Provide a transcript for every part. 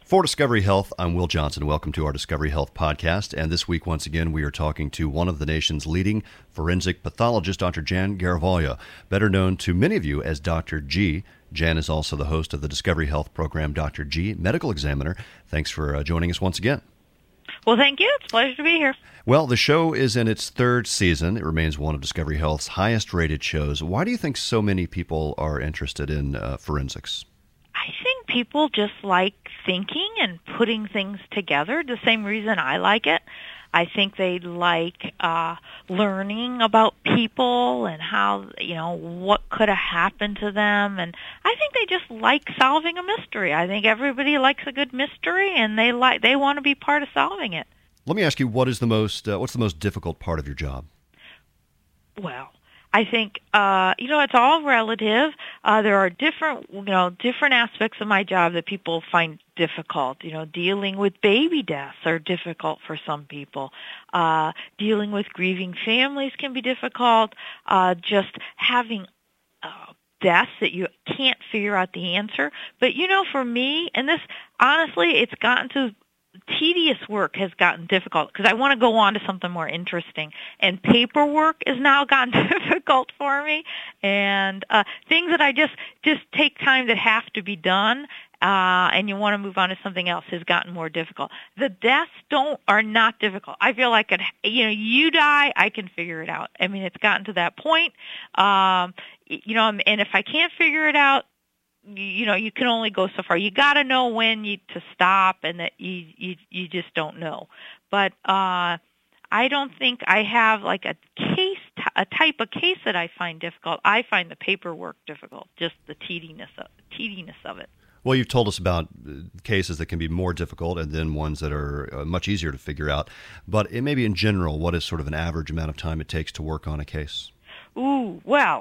For Discovery Health, I'm Will Johnson. Welcome to our Discovery Health podcast. And this week, once again, we are talking to one of the nation's leading forensic pathologists, Dr. Jan Garavaglia, better known to many of you as Dr. G. Jan is also the host of the Discovery Health program, Dr. G, Medical Examiner. Thanks for joining us once again. Well, thank you. It's a pleasure to be here. Well, the show is in its third season. It remains one of Discovery Health's highest-rated shows. Why do you think so many people are interested in forensics? I think people just like thinking and putting things together, the same reason I like it. I think they like learning about people and how, what could have happened to them. And I think they just like solving a mystery. I think everybody likes a good mystery, and they want to be part of solving it. Let me ask you, what's the most difficult part of your job? Well, I think, it's all relative. There are different aspects of my job that people find difficult. Dealing with baby deaths are difficult for some people. Dealing with grieving families can be difficult. Just having deaths that you can't figure out the answer. But, for me, and this, honestly, it's gotten to tedious work has gotten difficult because I want to go on to something more interesting. And paperwork has now gotten difficult for me. And things that I just take time that have to be done, and you want to move on to something else has gotten more difficult. The deaths are not difficult. I feel like, you die, I can figure it out. I mean, it's gotten to that point. And if I can't figure it out, you can only go so far. You got to know when to stop, and that you just don't know. But I don't think I have like a type of case that I find difficult. I find the paperwork difficult, just the tediness of it. Well, you've told us about cases that can be more difficult and then ones that are much easier to figure out. But maybe in general, what is sort of an average amount of time it takes to work on a case? Ooh, well,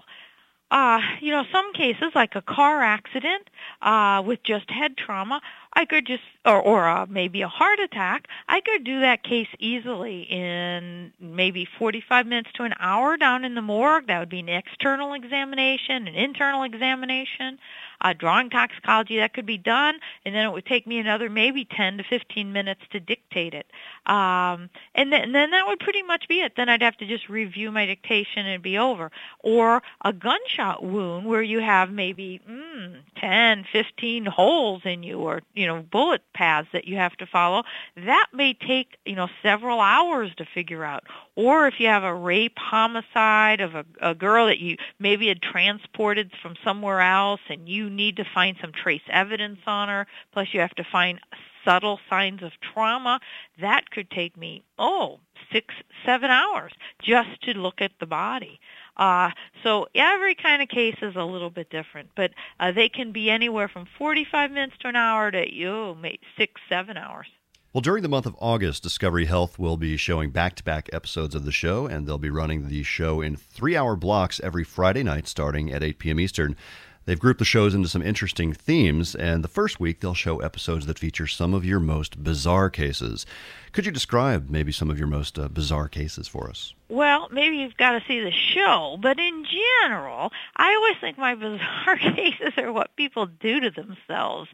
some cases like a car accident with just head trauma, I could just, or maybe a heart attack, I could do that case easily in maybe 45 minutes to an hour down in the morgue. That would be an external examination, an internal examination, drawing toxicology. That could be done, and then it would take me another maybe 10 to 15 minutes to dictate it. And then that would pretty much be it. Then I'd have to just review my dictation and it'd be over. Or a gunshot wound where you have maybe 10, 15 holes in you, or, bullet paths that you have to follow. That may take, several hours to figure out. Or if you have a rape homicide of a girl that you maybe had transported from somewhere else, and you need to find some trace evidence on her, plus you have to find subtle signs of trauma, that could take me, 6, 7 hours just to look at the body. So every kind of case is a little bit different, but they can be anywhere from 45 minutes to an hour to 6, 7 hours. Well, during the month of August, Discovery Health will be showing back-to-back episodes of the show, and they'll be running the show in 3-hour blocks every Friday night starting at 8 p.m. Eastern. They've grouped the shows into some interesting themes, and the first week they'll show episodes that feature some of your most bizarre cases. Could you describe maybe some of your most bizarre cases for us? Well, maybe you've got to see the show, but in general, I always think my bizarre cases are what people do to themselves,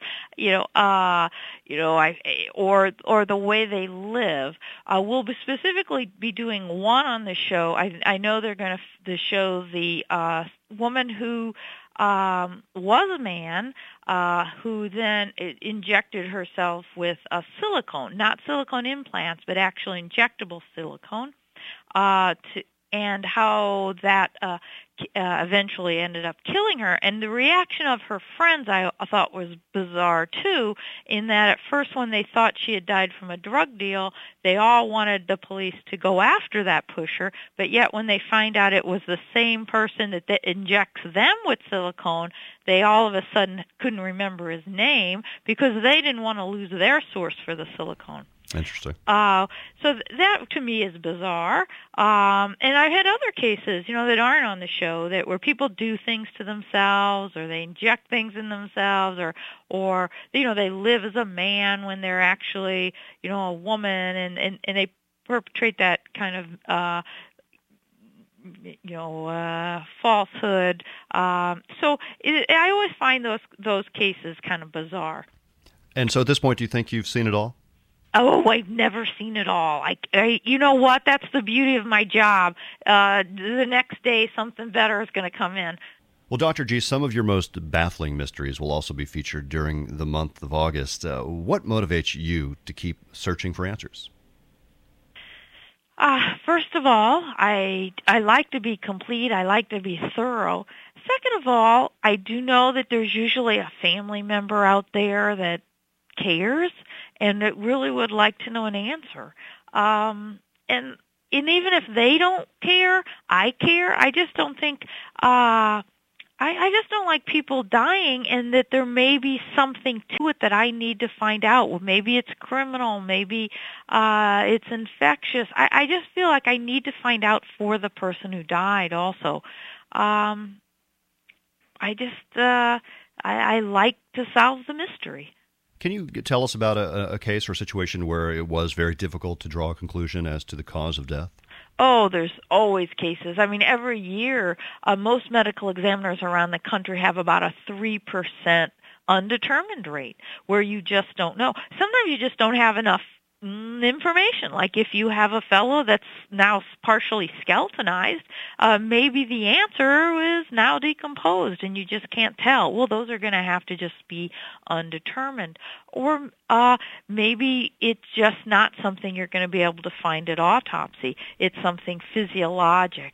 or the way they live. We'll specifically be doing one on the show. I know they're going to show the woman who was a man who then injected herself with a silicone, not silicone implants, but actually injectable silicone, and how that eventually ended up killing her. And the reaction of her friends I thought was bizarre, too, in that at first when they thought she had died from a drug deal, they all wanted the police to go after that pusher, but yet when they find out it was the same person that injects them with silicone, they all of a sudden couldn't remember his name because they didn't want to lose their source for the silicone. Interesting. So that to me is bizarre. And I've had other cases, that aren't on the show where people do things to themselves, or they inject things in themselves, or they live as a man when they're actually, a woman, and they perpetrate that kind of falsehood. So I always find those cases kind of bizarre. And so at this point, do you think you've seen it all? Oh, I've never seen it all. You know what? That's the beauty of my job. The next day, something better is going to come in. Well, Dr. G, some of your most baffling mysteries will also be featured during the month of August. What motivates you to keep searching for answers? First of all, I like to be complete. I like to be thorough. Second of all, I do know that there's usually a family member out there that cares and that really would like to know an answer. And even if they don't care, I care. I just don't think I just don't like people dying, and that there may be something to it that I need to find out. Well, maybe it's criminal, maybe it's infectious. I just feel like I need to find out for the person who died also. I like to solve the mystery. Can you tell us about a case or situation where it was very difficult to draw a conclusion as to the cause of death? Oh, there's always cases. I mean, every year, most medical examiners around the country have about a 3% undetermined rate where you just don't know. Sometimes you just don't have enough information. Like if you have a fellow that's now partially skeletonized, maybe the answer is now decomposed and you just can't tell. Well, those are going to have to just be undetermined. Or maybe it's just not something you're going to be able to find at autopsy. It's something physiologic.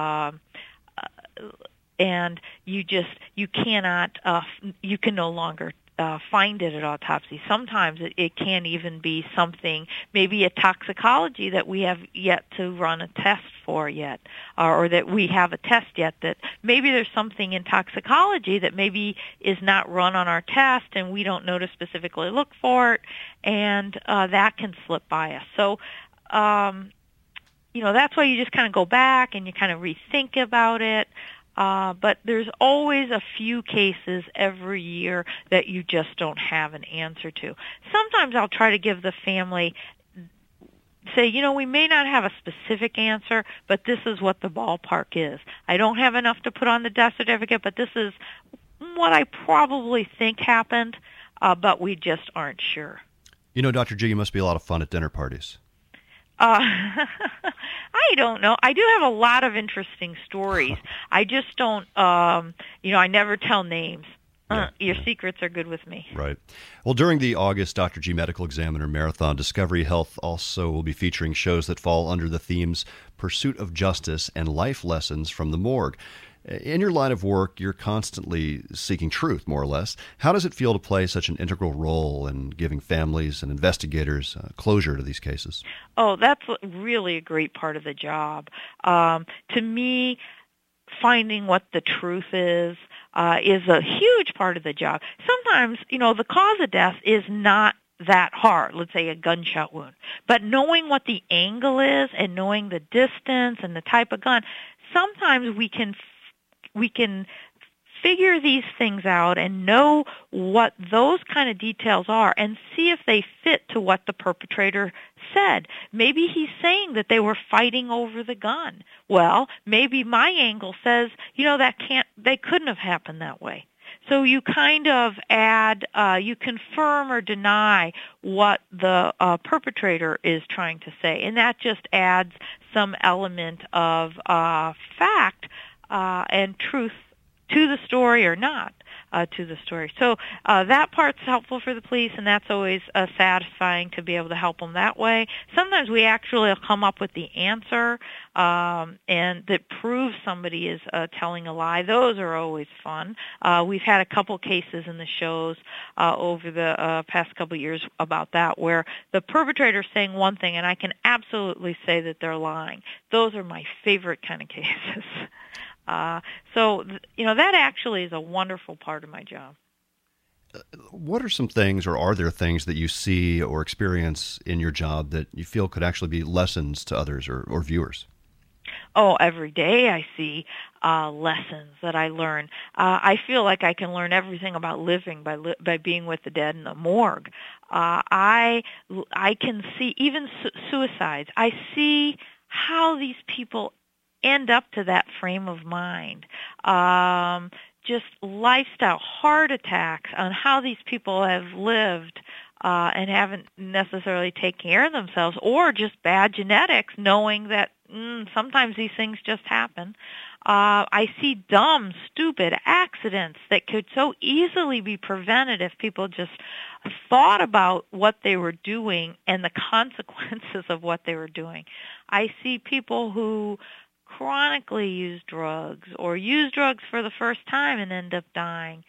And you can no longer find it at autopsy. Sometimes it can even be something, maybe a toxicology that we have yet to run a test for yet, or that we have a test yet that maybe there's something in toxicology that maybe is not run on our test and we don't know to specifically look for it, and that can slip by us. So, that's why you just kind of go back and you kind of rethink about it. But there's always a few cases every year that you just don't have an answer to. Sometimes I'll try to give the family, say, we may not have a specific answer, but this is what the ballpark is. I don't have enough to put on the death certificate, but this is what I probably think happened, but we just aren't sure. Dr. G, you must be a lot of fun at dinner parties. I don't know. I do have a lot of interesting stories. I just don't, I never tell names. Your secrets are good with me. Right. Well, during the August Dr. G Medical Examiner Marathon, Discovery Health also will be featuring shows that fall under the themes Pursuit of Justice and Life Lessons from the Morgue. In your line of work, you're constantly seeking truth, more or less. How does it feel to play such an integral role in giving families and investigators closure to these cases? Oh, that's really a great part of the job. To me, finding what the truth is a huge part of the job. Sometimes, the cause of death is not that hard, let's say a gunshot wound. But knowing what the angle is and knowing the distance and the type of gun, sometimes we can figure these things out and know what those kind of details are and see if they fit to what the perpetrator said. Maybe he's saying that they were fighting over the gun. Well, maybe my angle says, they couldn't have happened that way. So you kind of add, you confirm or deny what the perpetrator is trying to say, and that just adds some element of fact and truth to the story or not to the story. So that part's helpful for the police, and that's always satisfying to be able to help them that way. Sometimes we actually come up with the answer and that proves somebody is telling a lie. Those are always fun. We've had a couple cases in the shows over the past couple of years about that, where the perpetrator is saying one thing, and I can absolutely say that they're lying. Those are my favorite kind of cases. That actually is a wonderful part of my job. What are some things, or are there things that you see or experience in your job that you feel could actually be lessons to others or viewers? Oh, every day I see lessons that I learn. I feel like I can learn everything about living by being with the dead in the morgue. I can see even suicides. I see how these people end up to that frame of mind. just lifestyle, heart attacks, on how these people have lived and haven't necessarily taken care of themselves, or just bad genetics, knowing that sometimes these things just happen. I see dumb, stupid accidents that could so easily be prevented if people just thought about what they were doing and the consequences of what they were doing. I see people who chronically use drugs or use drugs for the first time and end up dying.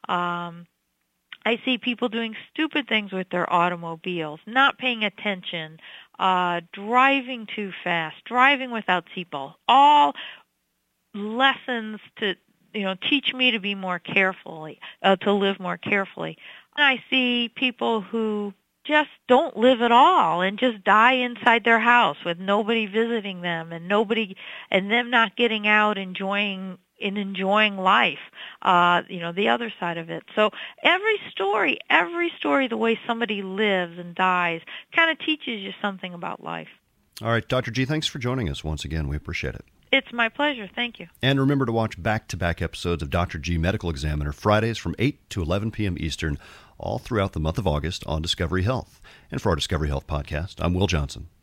I see people doing stupid things with their automobiles, not paying attention, driving too fast, driving without seatbelts, all lessons to teach me to be more carefully, to live more carefully. And I see people who just don't live at all and just die inside their house with nobody visiting them and them not getting out enjoying life, the other side of it. So every story, the way somebody lives and dies kind of teaches you something about life. All right, Dr. G, thanks for joining us once again. We appreciate it. It's my pleasure. Thank you. And remember to watch back-to-back episodes of Dr. G Medical Examiner Fridays from 8 to 11 p.m. Eastern, all throughout the month of August on Discovery Health. And for our Discovery Health podcast, I'm Will Johnson.